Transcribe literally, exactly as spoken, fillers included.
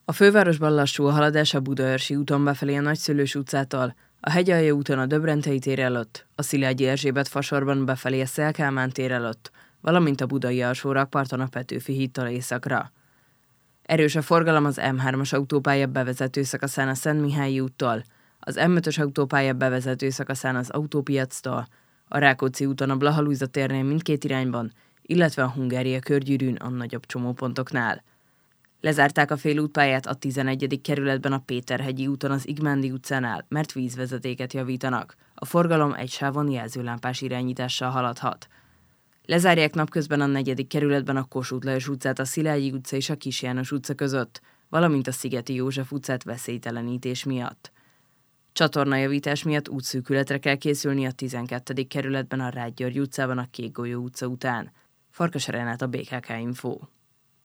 A fővárosban lassú a haladás a Budaörsi úton befelé a Nagyszőlős utcától, a Hegyalja úton a Döbrentei tér előtt, a Szilágyi Erzsébet fasorban befelé a Széll Kálmán tér előtt, valamint a budai Alsó-Rakparton a Petőfi hídtól északra. Erős a forgalom az M hármas autópálya bevezető szakaszán a Szentmihályi úttól, az M ötös autópálya bevezető szakaszán az Autópiactól, a Rákóczi úton a Blaha Lujza térnél mindkét irányban, illetve a Hungária körgyűrűn a nagyobb csomópontoknál. Lezárták a félútpályát a tizenegyedik kerületben a Péterhegyi úton az Igmándi utcánál, mert vízvezetéket javítanak. A forgalom egy sávon jelzőlámpás irányítással haladhat. Lezárják napközben a negyedik kerületben a Kossuth Lajos utcát a Szilágyi utca és a Kis János utca között, valamint a Szigeti József utcát veszélytelenítés miatt. Csatornajavítás miatt útszűkületre kell készülni a tizenkettedik kerületben a Rád György utcában a Kékgolyó utca után. Farkas Renát, a bé ká ká Info.